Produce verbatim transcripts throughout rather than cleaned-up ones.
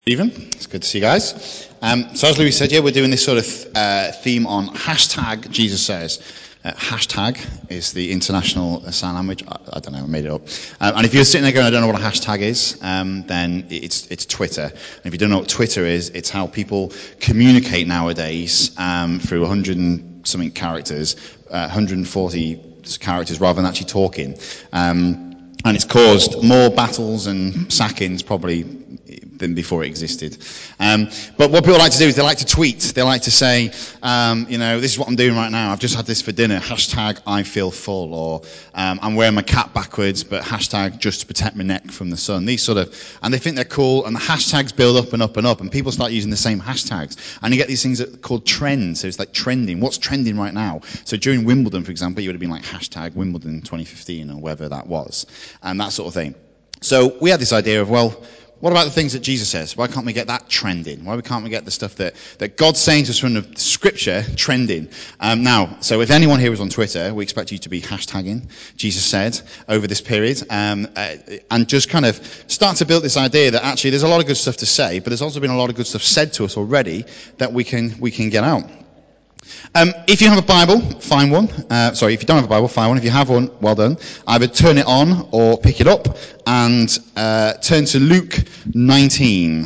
Stephen, it's good to see you guys. Um, so as Louis said, yeah, we're doing this sort of uh, theme on hashtag Jesus Says. Uh, hashtag is the international sign language. I, I don't know, I made it up. Um, and if you're sitting there going, I don't know what a hashtag is, um, then it's it's Twitter. And if you don't know what Twitter is, it's how people communicate nowadays um, through one hundred and something characters, uh, one hundred forty characters rather than actually talking. Um, and it's caused more battles and sackings probably than before it existed. Um, but what people like to do is they like to tweet. They like to say, um, you know, this is what I'm doing right now. I've just had this for dinner. Hashtag I feel full. Or um, I'm wearing my cap backwards, but hashtag just to protect my neck from the sun. These sort of, and they think they're cool, and the hashtags build up and up and up, and people start using the same hashtags. And you get these things that are called trends. So it's like trending. What's trending right now? So during Wimbledon, for example, you would have been like hashtag Wimbledon twenty fifteen or whatever that was. And that sort of thing. So we had this idea of, well, what about the things that Jesus says? Why can't we get that trending? Why can't we get the stuff that, that God's saying to us from the Scripture trending? Um, now, so if anyone here is on Twitter, we expect you to be hashtagging Jesus said over this period, um, uh, and just kind of start to build this idea that actually there's a lot of good stuff to say, but there's also been a lot of good stuff said to us already that we can we can get out. Um, if you have a Bible, find one. Uh, sorry, if you don't have a Bible, find one. If you have one, well done. Either turn it on or pick it up and uh, turn to Luke nineteen.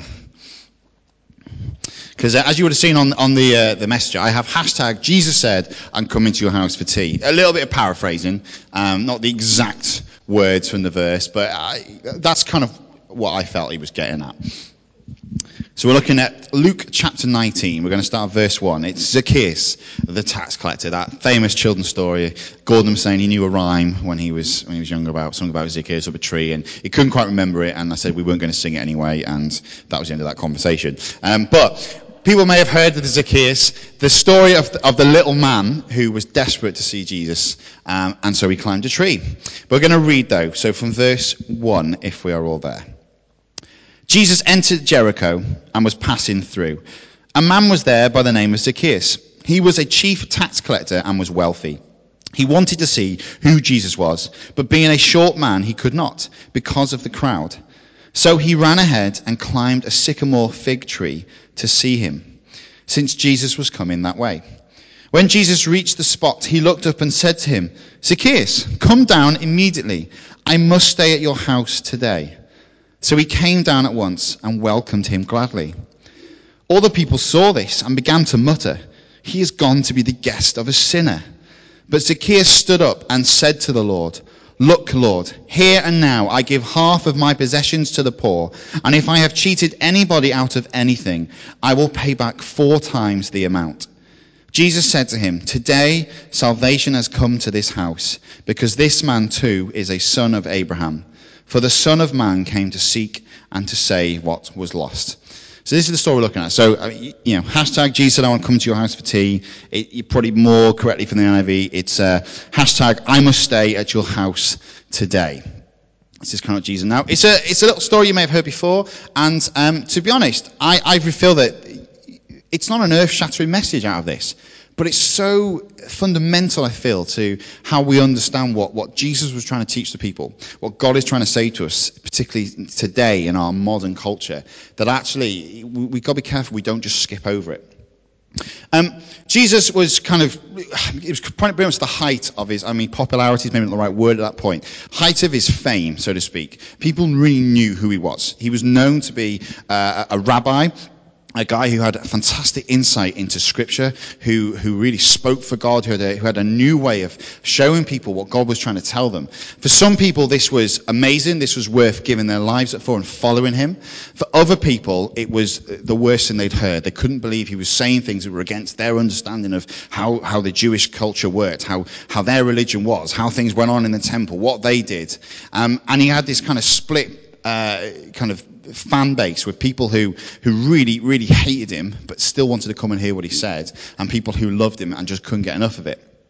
Because uh, as you would have seen on, on the uh, the messenger, I have hashtag Jesus said, I'm coming to your house for tea. A little bit of paraphrasing, um, not the exact words from the verse, but I, that's kind of what I felt he was getting at. So we're looking at Luke chapter nineteen. We're going to start at verse one. It's Zacchaeus, the tax collector, that famous children's story. Gordon was saying he knew a rhyme when he was when he was younger about something about Zacchaeus up a tree, and he couldn't quite remember it. And I said we weren't going to sing it anyway, and that was the end of that conversation. Um, but people may have heard of the Zacchaeus, the story of the, of the little man who was desperate to see Jesus, um, and so he climbed a tree. We're going to read though. So from verse one, if we are all there. Jesus entered Jericho and was passing through. A man was there by the name of Zacchaeus. He was a chief tax collector and was wealthy. He wanted to see who Jesus was, but being a short man, he could not because of the crowd. So he ran ahead and climbed a sycamore fig tree to see him, since Jesus was coming that way. When Jesus reached the spot, he looked up and said to him, Zacchaeus, come down immediately. I must stay at your house today. So he came down at once and welcomed him gladly. All the people saw this and began to mutter, he has gone to be the guest of a sinner. But Zacchaeus stood up and said to the Lord, Look, Lord, here and now I give half of my possessions to the poor, and if I have cheated anybody out of anything, I will pay back four times the amount. Jesus said to him, Today salvation has come to this house, because this man too is a son of Abraham. For the Son of Man came to seek and to save what was lost. So this is the story we're looking at. So, uh, you know, hashtag Jesus said, I want to come to your house for tea. It, you probably more correctly from the N I V, it's uh, hashtag I must stay at your house today. This is kind of Jesus. Now, it's a it's a little story you may have heard before. And um, to be honest, I, I feel that it's not an earth-shattering message out of this. But it's so fundamental, I feel, to how we understand what, what Jesus was trying to teach the people, what God is trying to say to us, particularly today in our modern culture, that actually we, we've got to be careful we don't just skip over it. Um, Jesus was kind of, it was pretty much the height of his, I mean, popularity is maybe not the right word at that point, height of his fame, so to speak. People really knew who he was. He was known to be uh, a rabbi, a guy who had fantastic insight into Scripture, who who really spoke for God, who had, a, who had a new way of showing people what God was trying to tell them. For some people, this was amazing. This was worth giving their lives up for and following him. For other people, it was the worst thing they'd heard. They couldn't believe he was saying things that were against their understanding of how, how the Jewish culture worked, how, how their religion was, how things went on in the temple, what they did. Um, and he had this kind of split uh, kind of fan base with people who, who really, really hated him, but still wanted to come and hear what he said, and people who loved him and just couldn't get enough of it.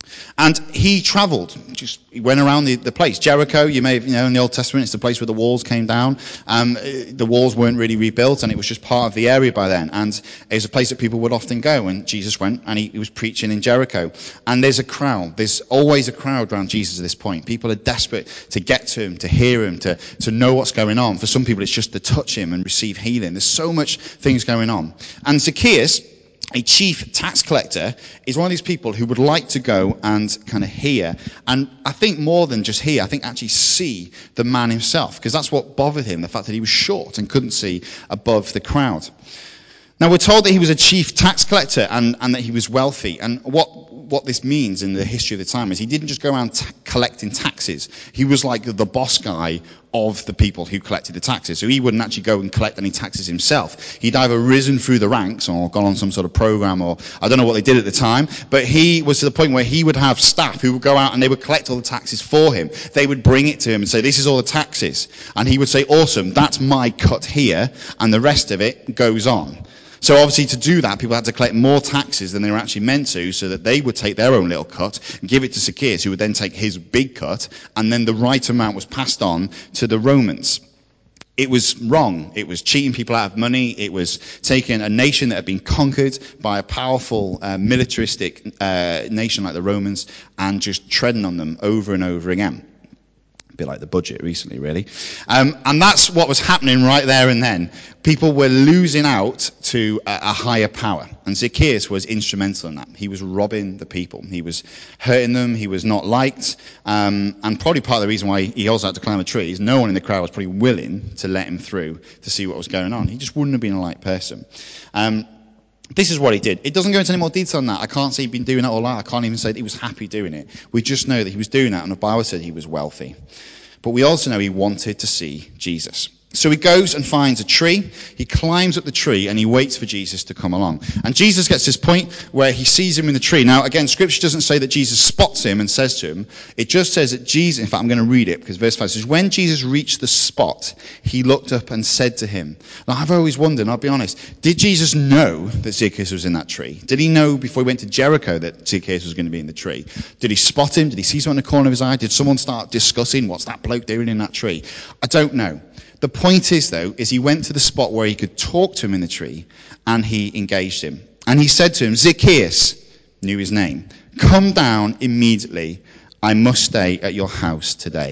And he traveled, just he went around the, the place. Jericho, you may have, you know, in the Old Testament, it's the place where the walls came down. Um, the walls weren't really rebuilt, and it was just part of the area by then. And it was a place that people would often go when Jesus went, and he, he was preaching in Jericho. And there's a crowd. There's always a crowd around Jesus at this point. People are desperate to get to him, to hear him, to, to know what's going on. For some people, it's just to touch him and receive healing. There's so much things going on. And Zacchaeus, a chief tax collector, is one of these people who would like to go and kind of hear, and I think more than just hear, I think actually see the man himself, because that's what bothered him, the fact that he was short and couldn't see above the crowd. Now, we're told that he was a chief tax collector and, and that he was wealthy. And what, what this means in the history of the time is he didn't just go around t- collecting taxes. He was like the boss guy of the people who collected the taxes. So he wouldn't actually go and collect any taxes himself. He'd either risen through the ranks or gone on some sort of program, or I don't know what they did at the time, but he was to the point where he would have staff who would go out and they would collect all the taxes for him. They would bring it to him and say, this is all the taxes. And he would say, awesome, that's my cut here, and the rest of it goes on. So obviously to do that, people had to collect more taxes than they were actually meant to, so that they would take their own little cut and give it to Zacchaeus, who would then take his big cut, and then the right amount was passed on to the Romans. It was wrong. It was cheating people out of money. It was taking a nation that had been conquered by a powerful uh, militaristic uh, nation like the Romans and just treading on them over and over again. Bit like the budget recently, really. Um, and that's what was happening right there and then. People were losing out to a, a higher power. And Zacchaeus was instrumental in that. He was robbing the people. He was hurting them. He was not liked. Um, and probably part of the reason why he also had to climb a tree is no one in the crowd was probably willing to let him through to see what was going on. He just wouldn't have been a liked person. Um, This is what he did. It doesn't go into any more detail on that. I can't say he'd been doing that all night. I can't even say that he was happy doing it. We just know that he was doing that, and the Bible said he was wealthy. But we also know he wanted to see Jesus. So he goes and finds a tree, he climbs up the tree, and he waits for Jesus to come along. And Jesus gets to this point where he sees him in the tree. Now, again, Scripture doesn't say that Jesus spots him and says to him. It just says that Jesus, in fact, I'm going to read it, because verse five says, when Jesus reached the spot, he looked up and said to him. Now, I've always wondered, and I'll be honest, did Jesus know that Zacchaeus was in that tree? Did he know before he went to Jericho that Zacchaeus was going to be in the tree? Did he spot him? Did he see something in the corner of his eye? Did someone start discussing, what's that bloke doing in that tree? I don't know. The point is, though, is he went to the spot where he could talk to him in the tree, and he engaged him. And he said to him, Zacchaeus, knew his name, come down immediately. I must stay at your house today.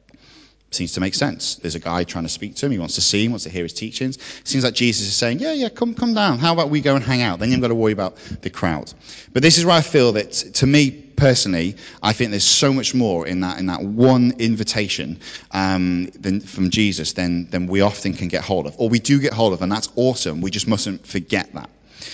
Seems to make sense. There's a guy trying to speak to him. He wants to see him, wants to hear his teachings. Seems like Jesus is saying, yeah, yeah, come come down. How about we go and hang out? Then you've got to worry about the crowd. But this is where I feel that, to me personally, I think there's so much more in that in that one invitation um, than, from Jesus than, than we often can get hold of. Or we do get hold of, and that's awesome. We just mustn't forget that.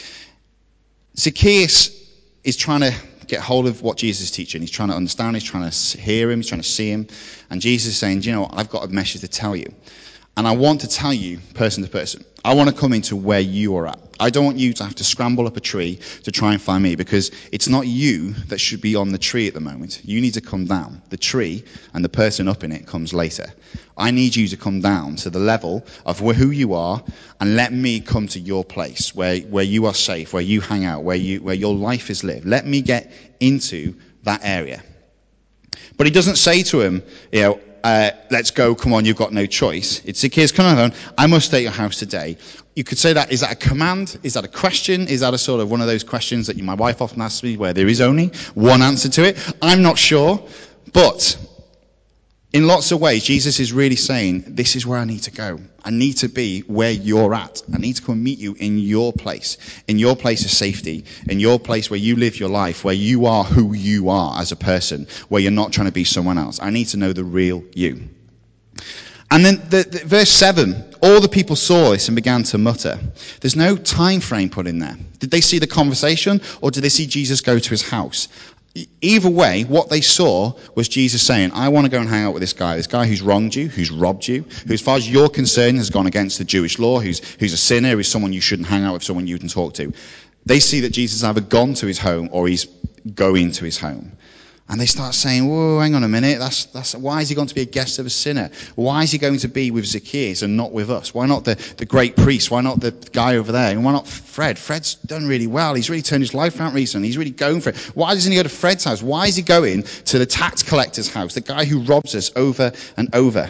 Zacchaeus is trying to get hold of what Jesus is teaching. He's trying to understand, he's trying to hear him, he's trying to see him. And Jesus is saying, do you know what, I've got a message to tell you. And I want to tell you person to person. I want to come into where you are at. I don't want you to have to scramble up a tree to try and find me, because it's not you that should be on the tree at the moment. You need to come down. The tree and the person up in it comes later. I need you to come down to the level of who you are and let me come to your place where, where you are safe, where you hang out, where you where your life is lived. Let me get into that area. But he doesn't say to him, you know, Uh, let's go, come on, you've got no choice. It's Zacchaeus, come on, I must stay at your house today. You could say that, is that a command? Is that a question? Is that a sort of one of those questions that you, my wife often asks me where there is only one answer to it? I'm not sure. But in lots of ways, Jesus is really saying, this is where I need to go. I need to be where you're at. I need to come meet you in your place, in your place of safety, in your place where you live your life, where you are who you are as a person, where you're not trying to be someone else. I need to know the real you. And then the, the, verse seven, all the people saw this and began to mutter. There's no time frame put in there. Did they see the conversation, or did they see Jesus go to his house? Either way, what they saw was Jesus saying, I want to go and hang out with this guy, this guy who's wronged you, who's robbed you, who as far as you're concerned has gone against the Jewish law, who's, who's a sinner, who's someone you shouldn't hang out with, someone you can talk to. They see that Jesus has either gone to his home or he's going to his home. And they start saying, whoa, hang on a minute, that's, that's, why is he going to be a guest of a sinner? Why is he going to be with Zacchaeus and not with us? Why not the, the great priest? Why not the guy over there? And why not Fred? Fred's done really well. He's really turned his life around recently. He's really going for it. Why doesn't he go to Fred's house? Why is he going to the tax collector's house, the guy who robs us over and over?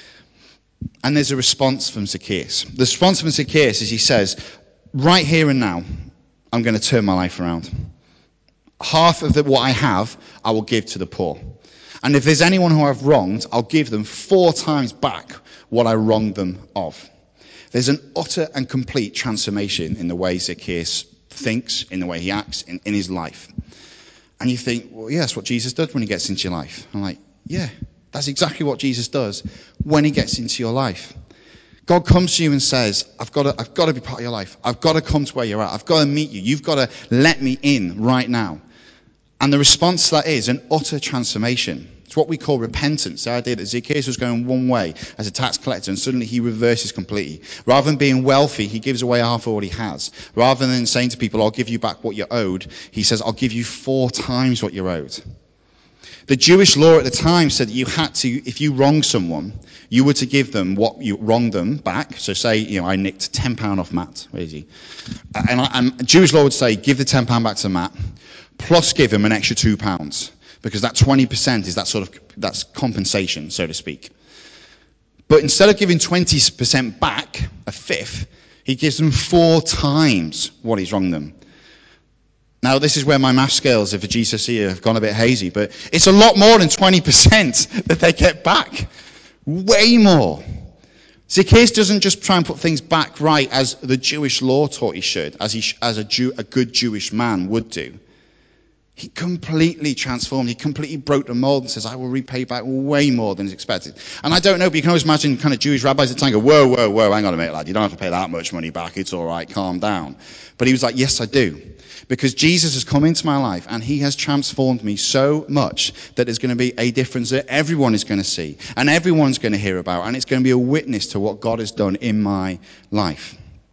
And there's a response from Zacchaeus. The response from Zacchaeus is he says, right here and now, I'm going to turn my life around. Half of the, what I have, I will give to the poor. And if there's anyone who I've wronged, I'll give them four times back what I wronged them of. There's an utter and complete transformation in the way Zacchaeus thinks, in the way he acts, in, in his life. And you think, well, yeah, that's what Jesus does when he gets into your life. I'm like, yeah, that's exactly what Jesus does when he gets into your life. God comes to you and says, I've got to, I've got to be part of your life. I've got to come to where you're at. I've got to meet you. You've got to let me in right now. And the response to that is an utter transformation. It's what we call repentance. The idea that Zacchaeus was going one way as a tax collector and suddenly he reverses completely. Rather than being wealthy, he gives away half of what he has. Rather than saying to people, I'll give you back what you're owed, he says, I'll give you four times what you're owed. The Jewish law at the time said that you had to, if you wronged someone, you were to give them what you wronged them back. So say, you know, I nicked ten pounds off Matt. Where is he? And, I, and Jewish law would say, give the ten pounds back to Matt, plus give him an extra two pounds. Because that twenty percent is that sort of, that's compensation, so to speak. But instead of giving twenty percent back, a fifth, he gives them four times what he's wronged them. Now, this is where my math skills of a G C S E have gone a bit hazy, but it's a lot more than twenty percent that they get back. Way more. Zacchaeus doesn't just try and put things back right as the Jewish law taught he should, as he, as a, Jew, a good Jewish man would do. He completely transformed. He completely broke the mold and says, I will repay back way more than is expected. And I don't know, but you can always imagine kind of Jewish rabbis at the time go, whoa, whoa, whoa, hang on a minute, lad. You don't have to pay that much money back. It's all right. Calm down. But he was like, yes, I do. Because Jesus has come into my life and he has transformed me so much that there's going to be a difference that everyone is going to see and everyone's going to hear about. And it's going to be a witness to what God has done in my life.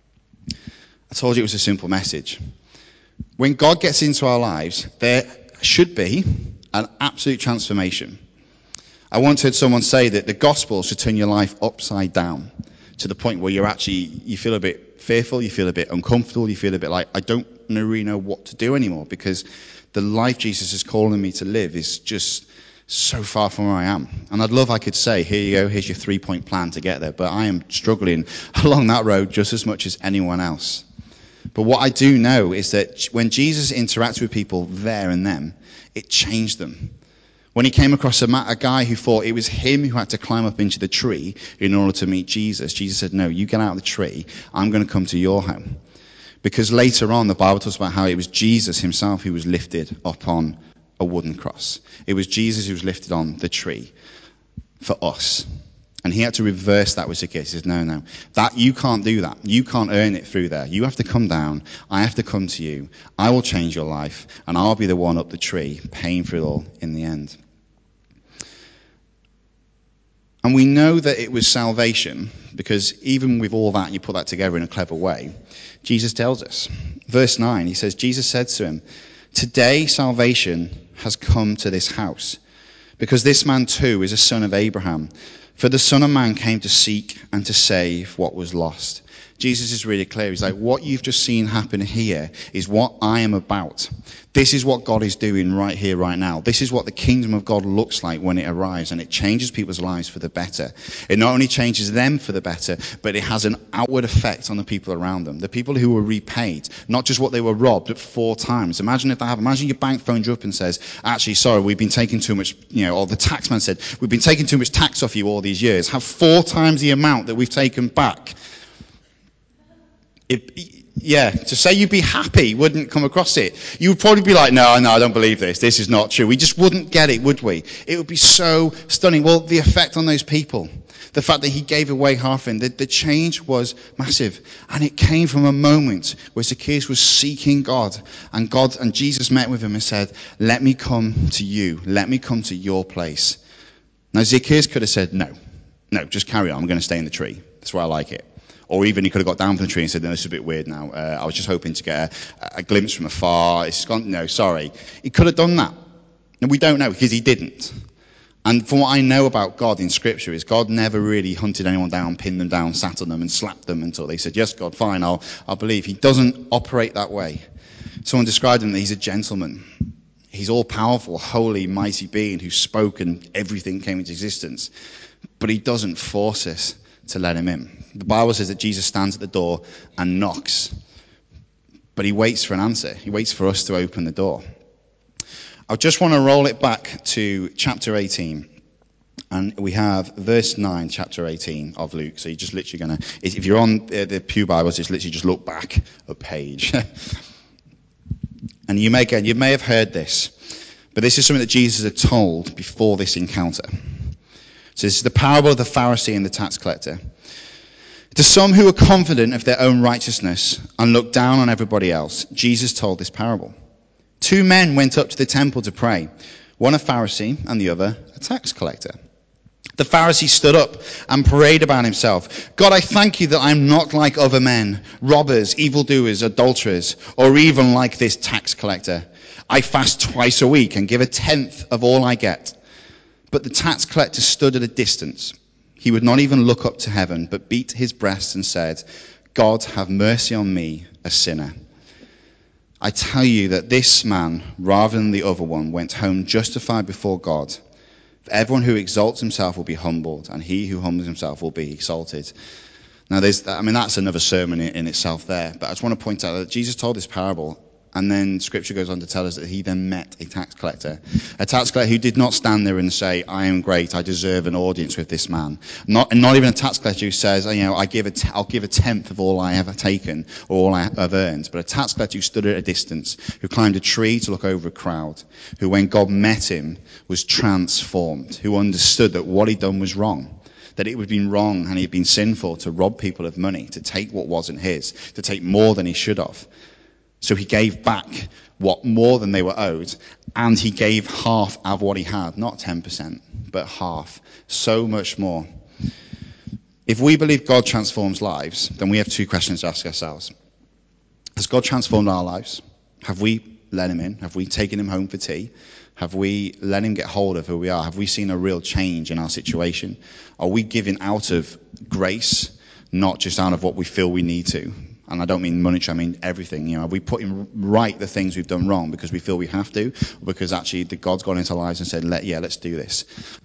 I told you it was a simple message. When God gets into our lives, there should be an absolute transformation. I once heard someone say that the gospel should turn your life upside down to the point where you're actually, you feel a bit fearful, you feel a bit uncomfortable, you feel a bit like, I don't really know what to do anymore because the life Jesus is calling me to live is just so far from where I am. And I'd love I could say, here you go, here's your three-point plan to get there. But I am struggling along that road just as much as anyone else. But what I do know is that when Jesus interacted with people there and then, it changed them. When he came across a, a guy who thought it was him who had to climb up into the tree in order to meet Jesus, Jesus said, no, you get out of the tree. I'm going to come to your home. Because later on, the Bible talks about how it was Jesus himself who was lifted up on a wooden cross. It was Jesus who was lifted on the tree for us. And he had to reverse that with Zacchaeus. He says, no, no, that you can't do that. You can't earn it through there. You have to come down. I have to come to you. I will change your life. And I'll be the one up the tree paying for it all in the end. And we know that it was salvation because even with all that, you put that together in a clever way. Jesus tells us. Verse nine, he says, Jesus said to him, today salvation has come to this house because this man too is a son of Abraham. For the Son of Man came to seek and to save what was lost. Jesus is really clear. He's like, what you've just seen happen here is what I am about. This is what God is doing right here, right now. This is what the kingdom of God looks like when it arrives, and it changes people's lives for the better. It not only changes them for the better, but it has an outward effect on the people around them. The people who were repaid, not just what they were robbed, but four times. Imagine if that happened. Imagine your bank phones you up and says, actually, sorry, we've been taking too much, you know, or the taxman said, we've been taking too much tax off you all these years. Have four times the amount that we've taken back. It, yeah, to say you'd be happy wouldn't come across it. You would probably be like, no, no, I don't believe this. This is not true. We just wouldn't get it, would we? It would be so stunning. Well, the effect on those people, the fact that he gave away half in, the, the change was massive. And it came from a moment where Zacchaeus was seeking God. And God and Jesus met with him and said, let me come to you. Let me come to your place. Now, Zacchaeus could have said, no, no, just carry on. I'm going to stay in the tree. That's where I like it. Or even he could have got down from the tree and said, no, this is a bit weird now. Uh, I was just hoping to get a, a glimpse from afar. It's gone. No, sorry. He could have done that. And we don't know because he didn't. And from what I know about God in Scripture is God never really hunted anyone down, pinned them down, sat on them and slapped them until they said, yes, God, fine, I'll, I'll believe. He doesn't operate that way. Someone described him that he's a gentleman. He's all-powerful, holy, mighty being who spoke and everything came into existence. But he doesn't force us to let him in. The Bible says that Jesus stands at the door and knocks. But he waits for an answer. He waits for us to open the door. I just want to roll it back to chapter eighteen. And we have verse nine, chapter eighteen of Luke. So you're just literally going to, if you're on the Pew Bibles, just literally just look back a page. And you may, again, you may have heard this, but this is something that Jesus had told before this encounter. So this is the parable of the Pharisee and the tax collector. To some who were confident of their own righteousness and looked down on everybody else, Jesus told this parable. Two men went up to the temple to pray, one a Pharisee and the other a tax collector. The Pharisee stood up and prayed about himself. God, I thank you that I'm not like other men, robbers, evildoers, adulterers, or even like this tax collector. I fast twice a week and give a tenth of all I get. But the tax collector stood at a distance. He would not even look up to heaven, but beat his breast and said, God, have mercy on me, a sinner. I tell you that this man, rather than the other one, went home justified before God. For everyone who exalts himself will be humbled, and he who humbles himself will be exalted. Now, there's, I mean, that's another sermon in, in itself there. But I just want to point out that Jesus told this parable, and then Scripture goes on to tell us that he then met a tax collector. A tax collector who did not stand there and say, I am great, I deserve an audience with this man. Not, and not even a tax collector who says, you know, I give a t- I'll give a tenth of all I have taken, or all I have earned. But a tax collector who stood at a distance, who climbed a tree to look over a crowd, who when God met him was transformed, who understood that what he'd done was wrong. That it would have been wrong and he'd been sinful to rob people of money, to take what wasn't his, to take more than he should have. So he gave back what more than they were owed, and he gave half of what he had, not ten percent, but half, so much more. If we believe God transforms lives, then we have two questions to ask ourselves. Has God transformed our lives? Have we let him in? Have we taken him home for tea? Have we let him get hold of who we are? Have we seen a real change in our situation? Are we giving out of grace, not just out of what we feel we need to? And I don't mean monetary, I mean everything. You know, are we putting right the things we've done wrong because we feel we have to, or because actually the God's gone into our lives and said, "Let yeah, let's do this."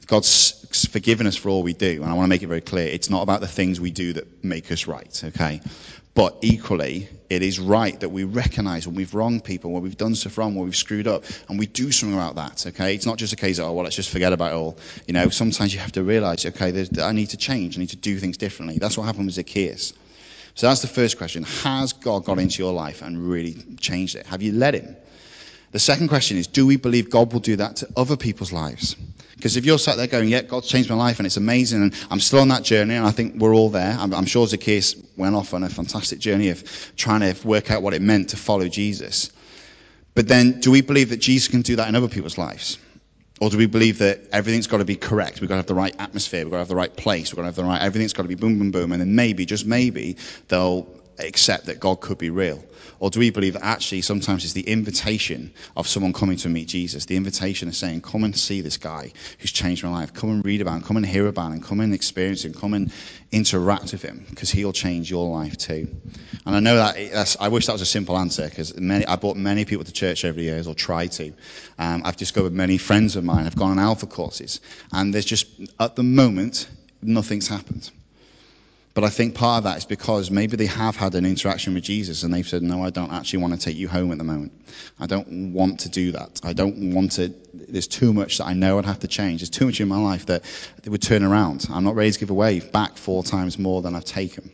God's forgiven us for all we do, and I want to make it very clear: it's not about the things we do that make us right, okay? But equally, it is right that we recognize when we've wronged people, when we've done stuff wrong, when we've screwed up, and we do something about that, okay? It's not just a case of, oh, well, let's just forget about it all. You know, sometimes you have to realize, okay, there's, I need to change, I need to do things differently. That's what happened with Zacchaeus. So that's the first question. Has God got into your life and really changed it? Have you let him? The second question is, do we believe God will do that to other people's lives? Because if you're sat there going, yeah, God's changed my life and it's amazing and I'm still on that journey and I think we're all there. I'm, I'm sure Zacchaeus went off on a fantastic journey of trying to work out what it meant to follow Jesus. But then do we believe that Jesus can do that in other people's lives? Or do we believe that everything's got to be correct? We've got to have the right atmosphere. We've got to have the right place. We've got to have the right, everything's got to be boom, boom, boom. And then maybe, just maybe, they'll accept that God could be real. Or do we believe that actually sometimes it's the invitation of someone coming to meet Jesus, the invitation of saying, come and see this guy who's changed my life. Come and read about him. Come and hear about him. Come and experience him. Come and interact with him because he'll change your life too. And I know that, that's, I wish that was a simple answer because many, I brought many people to church over the years, or tried to. Um, I've discovered many friends of mine have gone on alpha courses and there's just, at the moment, nothing's happened. But I think part of that is because maybe they have had an interaction with Jesus and they've said, no, I don't actually want to take you home at the moment. I don't want to do that. I don't want to, there's too much that I know I'd have to change. There's too much in my life that it would turn around. I'm not ready to give away back four times more than I've taken.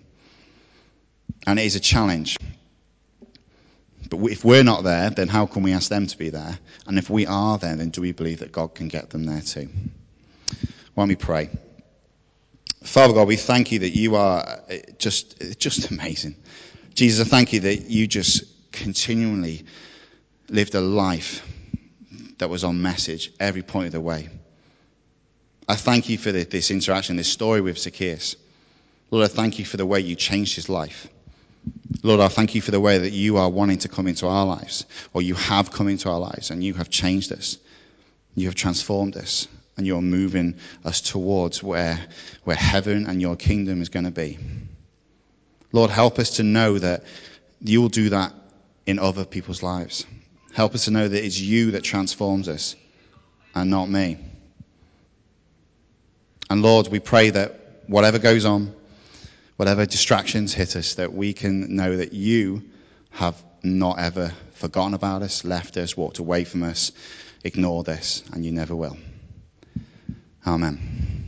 And it is a challenge. But if we're not there, then how can we ask them to be there? And if we are there, then do we believe that God can get them there too? Why don't we pray? Father God, we thank you that you are just, just amazing. Jesus, I thank you that you just continually lived a life that was on message every point of the way. I thank you for the, this interaction, this story with Zacchaeus. Lord, I thank you for the way you changed his life. Lord, I thank you for the way that you are wanting to come into our lives, or you have come into our lives and you have changed us. You have transformed us, and you're moving us towards where, where heaven and your kingdom is going to be. Lord, help us to know that you'll do that in other people's lives. Help us to know that it's you that transforms us and not me. And Lord, we pray that whatever goes on, whatever distractions hit us, that we can know that you have not ever forgotten about us, left us, walked away from us, ignored us, and you never will. Amen.